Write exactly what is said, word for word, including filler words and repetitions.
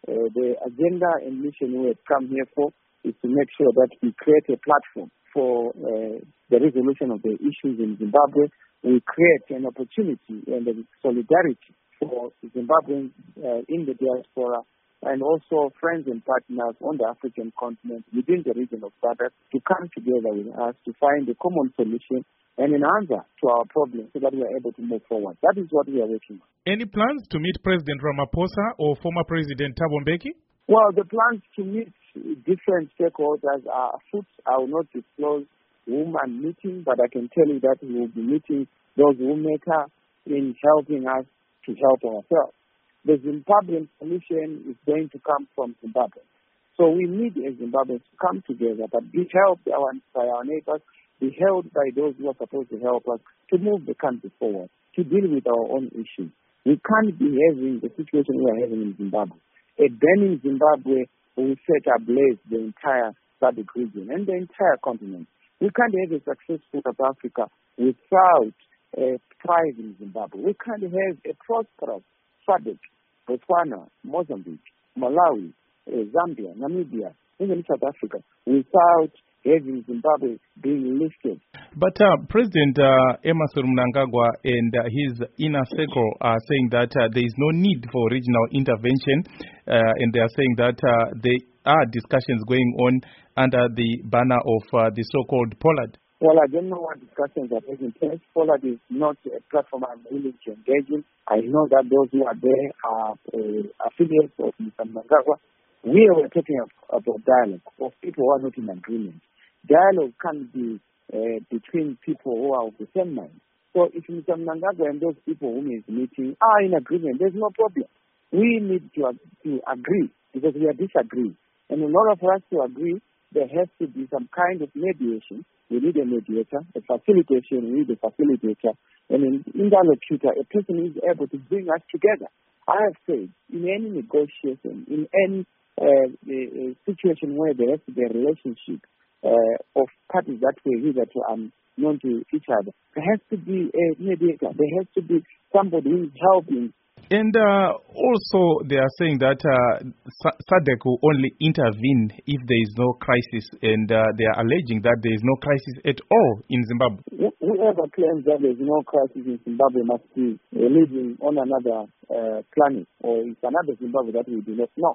Uh, the agenda and mission we have come here for is to make sure that we create a platform for uh, the resolution of the issues in Zimbabwe. We create an opportunity and a solidarity for Zimbabweans uh, in the diaspora and also friends and partners on the African continent within the region of SADC to come together with us to find a common solution and an answer to our problems so that we are able to move forward. That is what we are working on. Any plans to meet President Ramaphosa or former President Thabo Mbeki? Well, the plans to meet different stakeholders are afoot. I will not disclose whom I'm meeting, but I can tell you that we will be meeting those who matter in helping us to help ourselves. The Zimbabwean solution is going to come from Zimbabwe. So we need as Zimbabweans to come together, but be helped by our neighbors, be held by those who are supposed to help us to move the country forward, to deal with our own issues. We can't be having the situation we are having in Zimbabwe. A burning Zimbabwe will set ablaze the entire SADC region and the entire continent. We can't have a successful South Africa without a thriving Zimbabwe. We can't have a prosperous SADC, Botswana, Mozambique, Malawi, uh, Zambia, Namibia, even South Africa, without having Zimbabwe being lifted. But uh, President uh, Emmerson Mnangagwa and uh, his inner circle are saying that uh, there is no need for regional intervention, uh, and they are saying that uh, there are discussions going on under the banner of uh, the so-called Pollard. Well, I don't know what discussions are taking place. Pollard is not a platform I'm willing to engage in. I know that those who are there are uh, affiliates of Mister Mnangagwa. We are talking about dialogue of people who are not in agreement. Dialogue can be uh, between people who are of the same mind. So if Mister Mnangagwa and those people whom he is meeting are in agreement, there's no problem. We need to, to agree because we are disagreeing. And in order for us to agree, there has to be some kind of mediation. We need a mediator, a facilitation, we need a facilitator, and an interlocutor, a person who is able to bring us together. I have said, in any negotiation, in any uh, a, a situation where there has to be a relationship uh, of parties that were hitherto um, known to each other, there has to be a mediator. There has to be somebody who is helping. And uh, also they are saying that uh, SADC will only intervene if there is no crisis, and uh, they are alleging that there is no crisis at all in Zimbabwe. Whoever claims that there is no crisis in Zimbabwe must be uh, living on another uh, planet, or it's another Zimbabwe that we do not know.